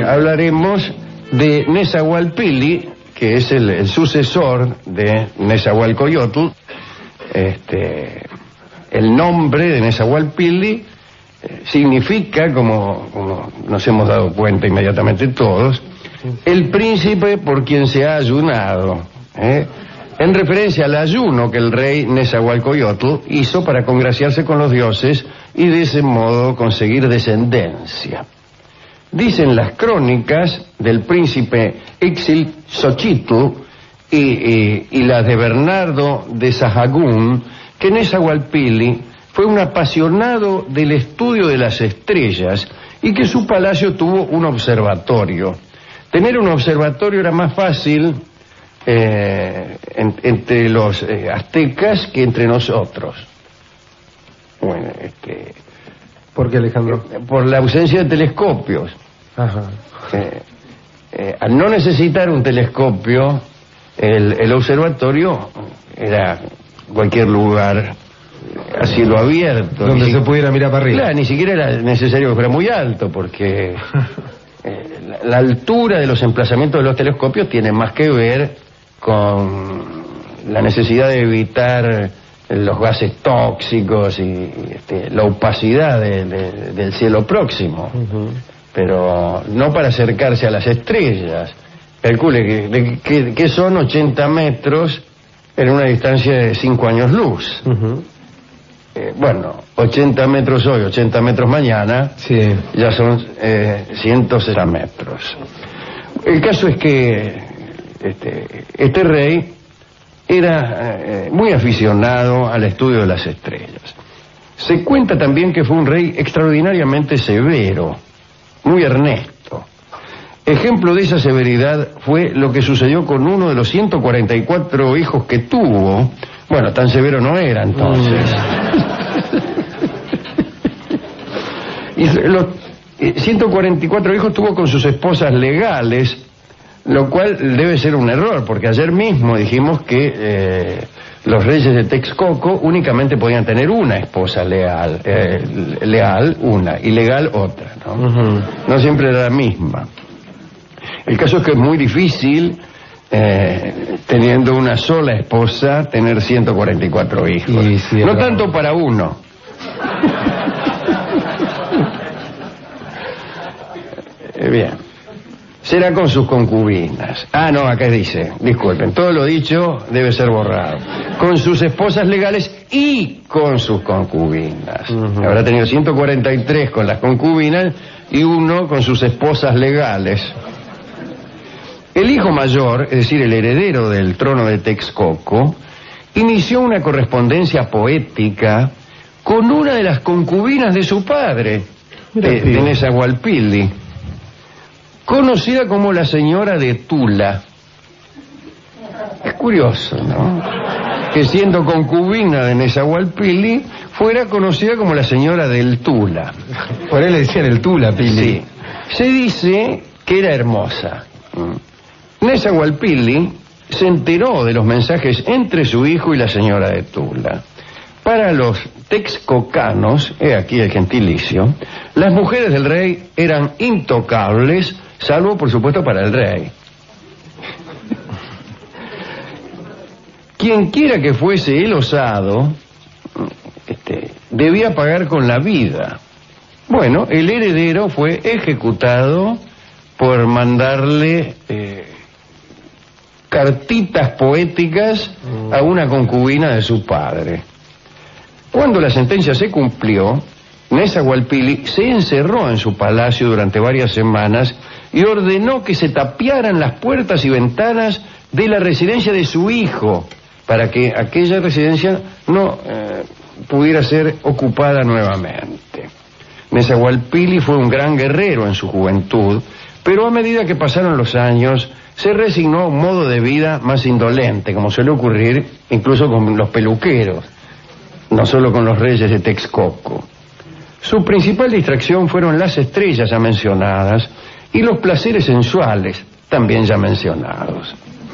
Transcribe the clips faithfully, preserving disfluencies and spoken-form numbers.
hablaremos de Nezahualpilli, que es el, el sucesor de Nezahualcóyotl. Este, el nombre de Nezahualpilli eh, significa, como, como nos hemos dado cuenta inmediatamente todos, el príncipe por quien se ha ayunado, ¿eh? en referencia al ayuno que el rey Nezahualcóyotl hizo para congraciarse con los dioses y de ese modo conseguir descendencia. Dicen las crónicas del príncipe Ixtlilxochitl y, y, y las de Bernardo de Sahagún que Nezahualpilli fue un apasionado del estudio de las estrellas y que su palacio tuvo un observatorio. Tener un observatorio era más fácil eh, en, entre los eh, aztecas que entre nosotros. Bueno, este... ¿Por qué, Alejandro? Eh, por la ausencia de telescopios. Ajá. Eh, eh, al no necesitar un telescopio, el, el observatorio era cualquier lugar a cielo abierto. Donde ni se pudiera mirar para arriba. Claro, ni siquiera era necesario que fuera muy alto, porque eh, la, la altura de los emplazamientos de los telescopios tiene más que ver con la necesidad de evitar los gases tóxicos y este, la opacidad de, de, del cielo próximo. Uh-huh. Pero no para acercarse a las estrellas. Calcule que, que, que son ochenta metros en una distancia de cinco años luz. Uh-huh. eh, bueno, ochenta metros hoy, ochenta metros mañana, sí. Ya son eh, ciento sesenta metros. El caso es que este, este rey era eh, muy aficionado al estudio de las estrellas. Se cuenta también que fue un rey extraordinariamente severo, muy ernesto. Ejemplo de esa severidad fue lo que sucedió con uno de los ciento cuarenta y cuatro hijos que tuvo. Bueno, tan severo no era entonces. Mm. Y los ciento cuarenta y cuatro hijos tuvo con sus esposas legales, lo cual debe ser un error, porque ayer mismo dijimos que eh, los reyes de Texcoco únicamente podían tener una esposa leal, eh, leal una, y legal otra, ¿no? Uh-huh. No siempre era la misma. El caso es que es muy difícil, eh, teniendo una sola esposa, tener ciento cuarenta y cuatro hijos. Sí, sí, no tanto para uno. eh, bien. Será con sus concubinas. Ah, no, acá dice, disculpen, todo lo dicho debe ser borrado. Con sus esposas legales y con sus concubinas. Uh-huh. Habrá tenido ciento cuarenta y tres con las concubinas y uno con sus esposas legales. El hijo mayor, es decir, el heredero del trono de Texcoco, inició una correspondencia poética con una de las concubinas de su padre, de, de Nezahualpilli, conocida como la señora de Tula. Es curioso, ¿no? Que siendo concubina de Nezahualpilli, fuera conocida como la señora del Tula. Por él le decían el Tula, Pili. Sí. Se dice que era hermosa. Nezahualpilli se enteró de los mensajes entre su hijo y la señora de Tula. Para los texcocanos, he aquí el gentilicio, las mujeres del rey eran intocables, salvo por supuesto para el rey. Quien quiera que fuese el osado, este, debía pagar con la vida. Bueno, el heredero fue ejecutado por mandarle eh, cartitas poéticas a una concubina de su padre. Cuando la sentencia se cumplió, Nezahualpilli se encerró en su palacio durante varias semanas y ordenó que se tapiaran las puertas y ventanas de la residencia de su hijo para que aquella residencia no eh, pudiera ser ocupada nuevamente. Nezahualpilli fue un gran guerrero en su juventud, pero a medida que pasaron los años se resignó a un modo de vida más indolente, como suele ocurrir incluso con los peluqueros, no solo con los reyes de Texcoco. Su principal distracción fueron las estrellas ya mencionadas y los placeres sensuales también ya mencionados.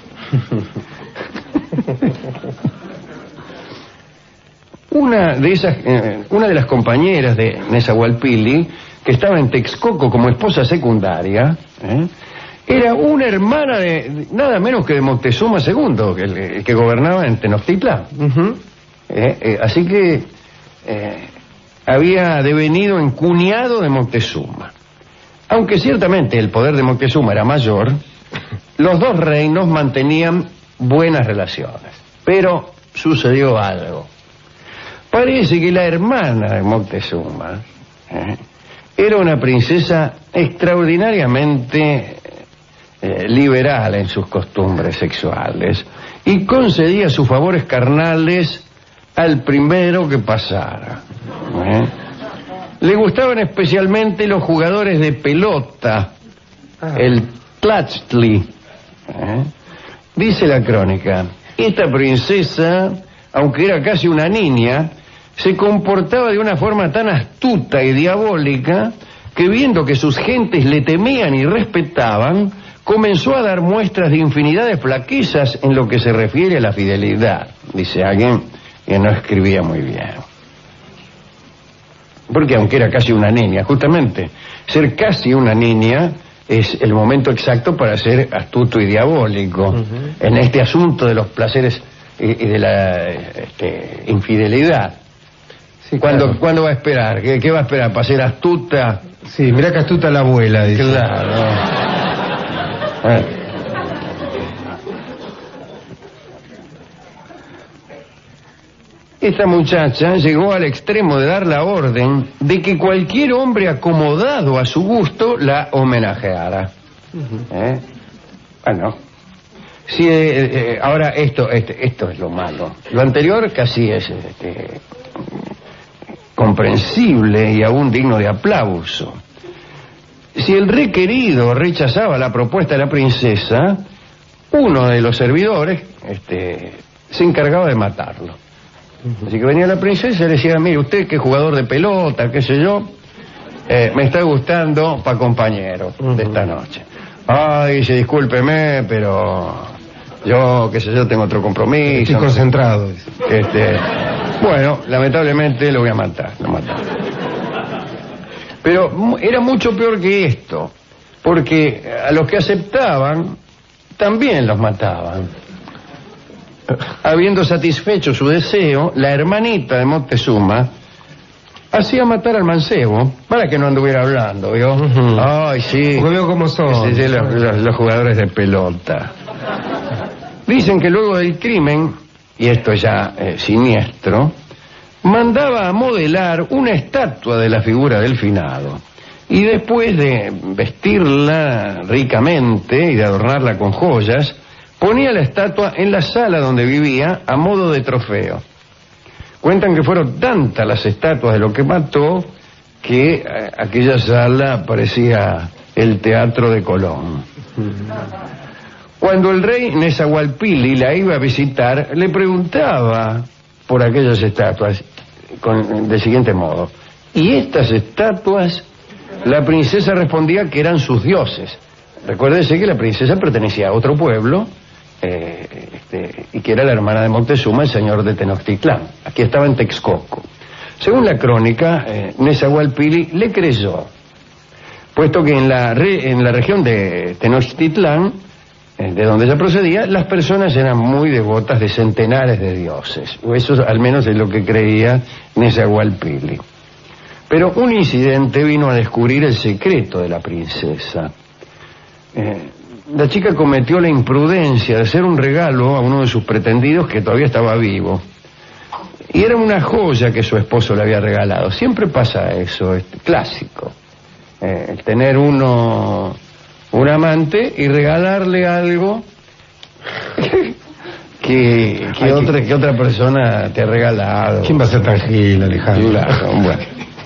Una de esas, eh, una de las compañeras de Nezahualpilli, que estaba en Texcoco como esposa secundaria, ¿eh? Era una hermana de nada menos que de Moctezuma segundo, que, el, el que gobernaba en Tenochtitlán. Uh-huh. ¿Eh? Eh, así que eh, había devenido en cuñado de Moctezuma. Aunque ciertamente el poder de Moctezuma era mayor, los dos reinos mantenían buenas relaciones. Pero sucedió algo. Parece que la hermana de Moctezuma ¿eh? era una princesa extraordinariamente eh, liberal en sus costumbres sexuales y concedía sus favores carnales al primero que pasara. ¿eh? Le gustaban especialmente los jugadores de pelota, ah. el Tlachtli. ¿eh? Dice la crónica, esta princesa, aunque era casi una niña, se comportaba de una forma tan astuta y diabólica que viendo que sus gentes le temían y respetaban, comenzó a dar muestras de infinidad de flaquezas en lo que se refiere a la fidelidad, dice alguien que no escribía muy bien. Porque aunque era casi una niña, justamente, ser casi una niña es el momento exacto para ser astuto y diabólico uh-huh. en este asunto de los placeres y, y de la este, infidelidad. Sí, ¿Cuándo, claro. ¿Cuándo va a esperar? ¿Qué, ¿Qué va a esperar? ¿Para ser astuta? Sí, mira que astuta la abuela, dice. Claro. eh. Esta muchacha llegó al extremo de dar la orden de que cualquier hombre acomodado a su gusto la homenajeara. Uh-huh. ¿Eh? Bueno, sí, eh, eh, ahora esto, este, esto es lo malo. Lo anterior casi es este, comprensible y aún digno de aplauso. Si el requerido rechazaba la propuesta de la princesa, uno de los servidores este, se encargaba de matarlo. Así que venía la princesa y le decía, mire, usted que es jugador de pelota, qué sé yo, eh, me está gustando para compañero uh-huh. de esta noche. Ay, dice, discúlpeme, pero yo, qué sé yo, tengo otro compromiso. Estoy concentrado. Este, bueno, lamentablemente lo voy a matar, lo mataron. Pero era mucho peor que esto, porque a los que aceptaban, también los mataban. Habiendo satisfecho su deseo, la hermanita de Moctezuma hacía matar al mancebo para que no anduviera hablando, ¿vio? Uh-huh. Ay, sí. Porque veo cómo son. Sí, sí, los, los, los jugadores de pelota. Dicen que luego del crimen, y esto es ya eh, siniestro, mandaba a modelar una estatua de la figura del finado. Y después de vestirla ricamente y de adornarla con joyas, ponía la estatua en la sala donde vivía a modo de trofeo. Cuentan que fueron tantas las estatuas de lo que mató que eh, aquella sala parecía el Teatro de Colón. Cuando el rey Nezahualpilli la iba a visitar, le preguntaba por aquellas estatuas con, del siguiente modo. ¿Y estas estatuas? La princesa respondía que eran sus dioses. Recuérdese que la princesa pertenecía a otro pueblo, Eh, este, y que era la hermana de Moctezuma, el señor de Tenochtitlán. Aquí estaba en Texcoco. Según la crónica, eh, Nezahualpilli le creyó, puesto que en la, re, en la región de Tenochtitlán, eh, de donde ella procedía, las personas eran muy devotas de centenares de dioses, o eso al menos es lo que creía Nezahualpilli. Pero un incidente vino a descubrir el secreto de la princesa. Eh, La chica cometió la imprudencia de hacer un regalo a uno de sus pretendidos que todavía estaba vivo. Y era una joya que su esposo le había regalado. Siempre pasa eso, es clásico. Eh, el tener uno, un amante y regalarle algo que, que, otra, que otra persona te ha regalado. ¿Quién va a ser tan gil, Alejandro? Claro, bueno.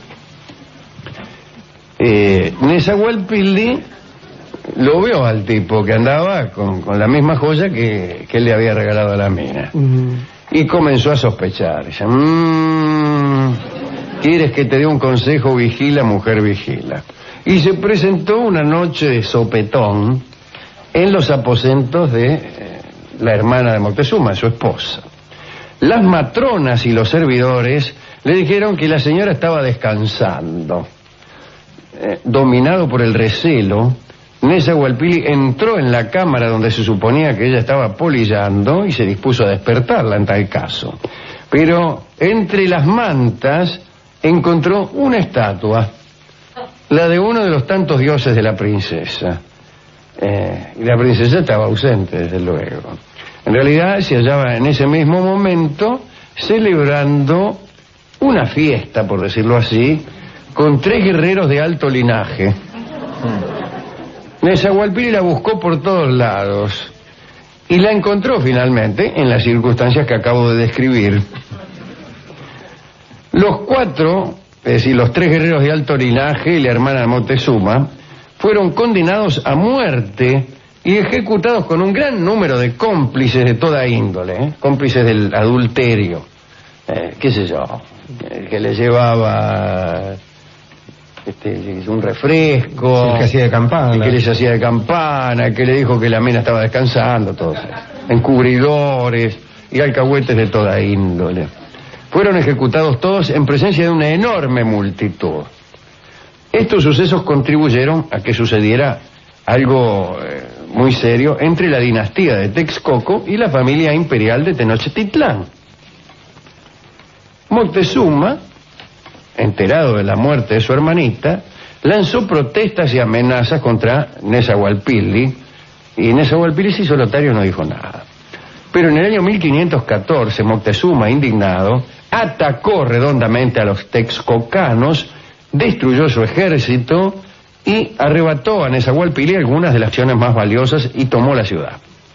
Eh, Nezahualpilli lo vio al tipo que andaba con, con la misma joya que, que él le había regalado a la mina. Uh-huh. Y comenzó a sospechar. Dice, mmm, ¿quieres que te dé un consejo? Vigila, mujer, vigila. Y se presentó una noche de sopetón en los aposentos de eh, la hermana de Moctezuma, su esposa. Las matronas y los servidores le dijeron que la señora estaba descansando. Eh, dominado por el recelo, Nezahualpilli entró en la cámara donde se suponía que ella estaba polillando y se dispuso a despertarla en tal caso. Pero entre las mantas encontró una estatua, la de uno de los tantos dioses de la princesa. Eh, y la princesa estaba ausente, desde luego. En realidad se hallaba en ese mismo momento celebrando una fiesta, por decirlo así, con tres guerreros de alto linaje. Nezahualpilli la buscó por todos lados y la encontró finalmente en las circunstancias que acabo de describir. Los cuatro, es decir, los tres guerreros de alto linaje y la hermana Moctezuma, fueron condenados a muerte y ejecutados con un gran número de cómplices de toda índole, ¿eh? Cómplices del adulterio, eh, qué sé yo, eh, que le llevaba este, un refresco, el que hacía de campana, que les hacía de campana, que le dijo que la mina estaba descansando, todos encubridores y alcahuetes de toda índole. Fueron ejecutados todos en presencia de una enorme multitud. Estos sucesos contribuyeron a que sucediera algo eh, muy serio entre la dinastía de Texcoco y la familia imperial de Tenochtitlán. Moctezuma, enterado de la muerte de su hermanita, lanzó protestas y amenazas contra Nezahualpilli, y Nezahualpilli, si solitario, no dijo nada. Pero en el año mil quinientos catorce, Moctezuma, indignado, atacó redondamente a los texcocanos, destruyó su ejército y arrebató a Nezahualpilli algunas de las acciones más valiosas y tomó la ciudad.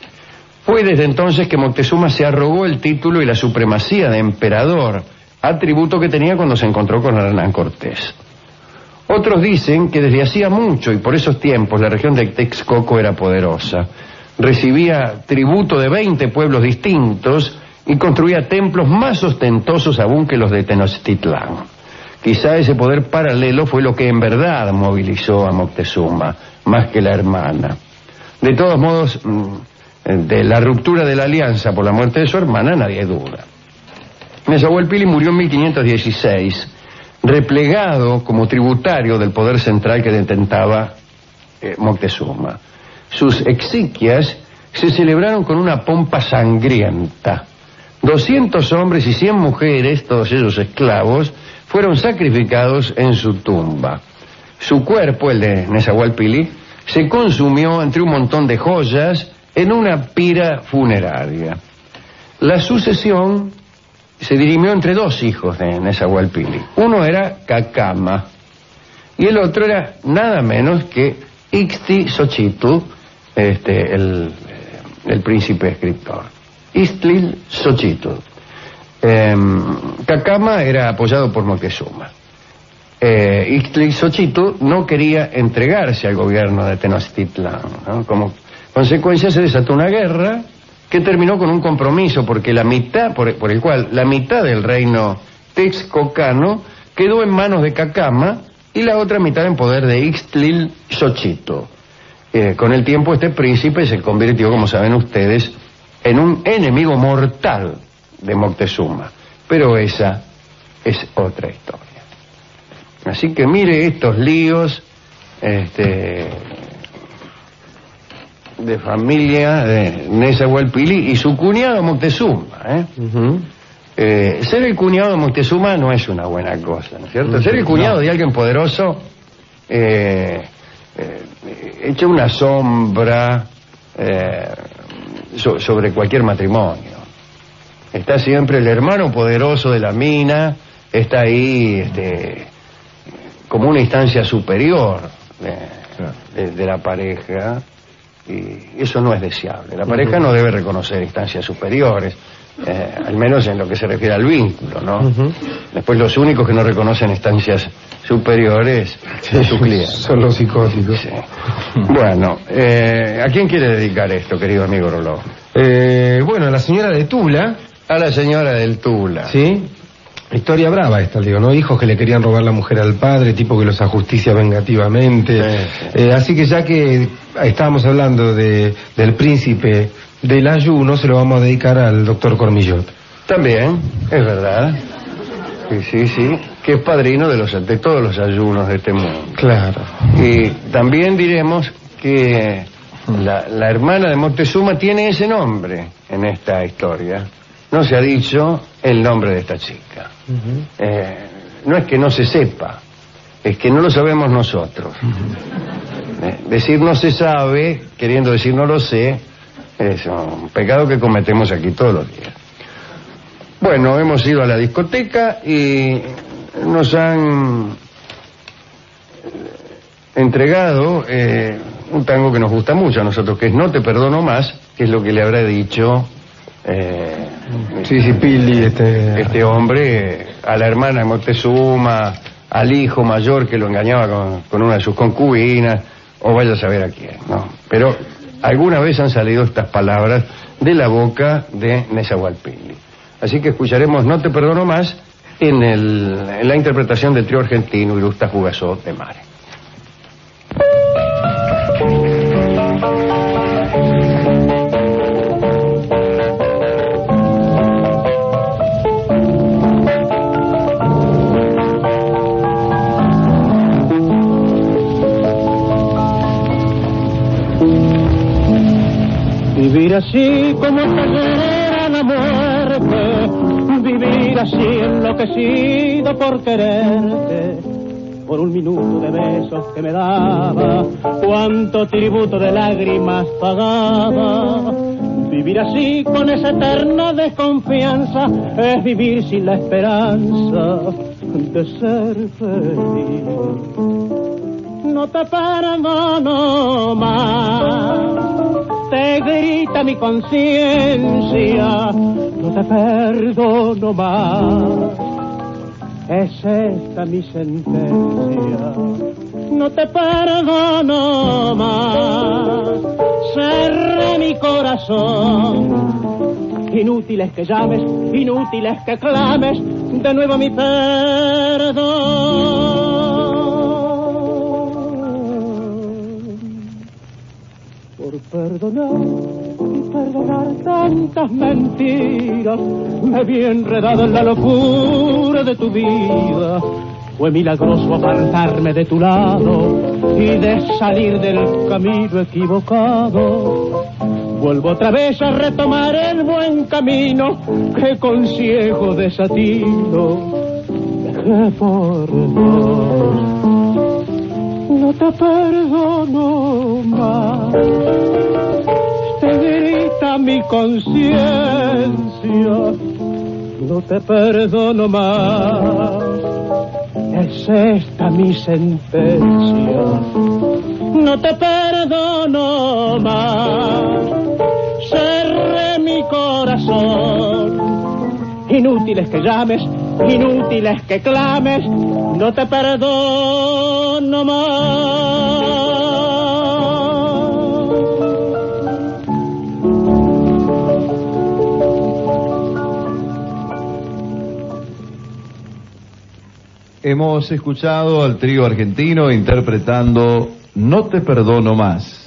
Fue desde entonces que Moctezuma se arrogó el título y la supremacía de emperador, atributo que tenía cuando se encontró con Hernán Cortés. Otros dicen que desde hacía mucho y por esos tiempos la región de Texcoco era poderosa. Recibía tributo de veinte pueblos distintos y construía templos más ostentosos aún que los de Tenochtitlán. Quizá ese poder paralelo fue lo que en verdad movilizó a Moctezuma, más que la hermana. De todos modos, de la ruptura de la alianza por la muerte de su hermana nadie duda. Nezahualpilli murió en mil quinientos dieciséis, replegado como tributario del poder central que detentaba eh, Moctezuma. Sus exequias se celebraron con una pompa sangrienta. doscientos hombres y cien mujeres, todos ellos esclavos, fueron sacrificados en su tumba. Su cuerpo, el de Nezahualpilli, se consumió entre un montón de joyas en una pira funeraria. La sucesión se dirimió entre dos hijos de Nezahualpilli. Uno era Cacama y el otro era nada menos que Ixtlilxochitl, este, el, el príncipe escritor. Ixtlilxochitl. Eh, Cacama era apoyado por Moctezuma. Eh, Ixtlilxochitl no quería entregarse al gobierno de Tenochtitlán, ¿no? Como consecuencia se desató una guerra que terminó con un compromiso porque la mitad, por, por el cual la mitad del reino texcocano quedó en manos de Cacama y la otra mitad en poder de Ixtlilxochitl. Eh, con el tiempo este príncipe se convirtió, como saben ustedes, en un enemigo mortal de Moctezuma, pero esa es otra historia. Así que mire estos líos este, de familia de Nezahualpilli y su cuñado Moctezuma, ¿eh? Uh-huh. Eh, ser el cuñado de Moctezuma no es una buena cosa, ¿no es cierto? Uh-huh. Ser el cuñado no. de alguien poderoso eh, eh, echa una sombra eh, so, sobre cualquier matrimonio. Está siempre el hermano poderoso de la mina, está ahí este, como una instancia superior de, de, de la pareja, y eso no es deseable. La pareja uh-huh. no debe reconocer instancias superiores, eh, al menos en lo que se refiere al vínculo, ¿no? Uh-huh. Después los únicos que no reconocen instancias superiores sí, son sus clientes. Son los psicóticos. Sí. Bueno, eh, ¿a quién quiere dedicar esto, querido amigo Roló? Eh, bueno, a la señora de Tula. A la señora del Tula. Sí. Historia brava esta, digo, ¿no? Hijos que le querían robar la mujer al padre, tipo que los ajusticia vengativamente. Sí, sí. Eh, así que ya que estábamos hablando de, del príncipe del ayuno, se lo vamos a dedicar al doctor Cormillot. También, es verdad. Sí, sí, sí. Que es padrino de, los, de todos los ayunos de este mundo. Claro. Y también diremos que la, la hermana de Moctezuma tiene ese nombre en esta historia. No se ha dicho el nombre de esta chica. Uh-huh. eh, no es que no se sepa, es que no lo sabemos nosotros. Uh-huh. eh, decir no se sabe, queriendo decir no lo sé, es un pecado que cometemos aquí todos los días. Bueno, hemos ido a la discoteca y nos han entregado eh, un tango que nos gusta mucho a nosotros, que es No te perdono más, que es lo que le habrá dicho eh, sí, sí, Pili, este... este hombre a la hermana de Moctezuma, al hijo mayor que lo engañaba con, con una de sus concubinas, o vaya a saber a quién, ¿no? Pero alguna vez han salido estas palabras de la boca de Nezahualpilli. Así que escucharemos No te perdono más en, el, en la interpretación del trío argentino Ilusta Jugasó de Mare. Vivir así como cayera la muerte, vivir así enloquecido por quererte, por un minuto de besos que me daba, cuánto tributo de lágrimas pagaba. Vivir así con esa eterna desconfianza es vivir sin la esperanza de ser feliz. No te perdono más, te grita mi conciencia, no te perdono más, es esta mi sentencia. No te perdono más, cerré mi corazón, inútil es que llames, inútil es que clames de nuevo mi perdón. Por perdonar y perdonar tantas mentiras, me vi enredado en la locura de tu vida. Fue milagroso apartarme de tu lado y de salir del camino equivocado. Vuelvo otra vez a retomar el buen camino que con ciego desatino dejé por vos. No te perdono más, te grita mi conciencia, no te perdono más, es esta mi sentencia. No te perdono más, cerré mi corazón, inútil es que llames, inútil es que clames, no te perdono más. Hemos escuchado al trío argentino interpretando No te perdono más.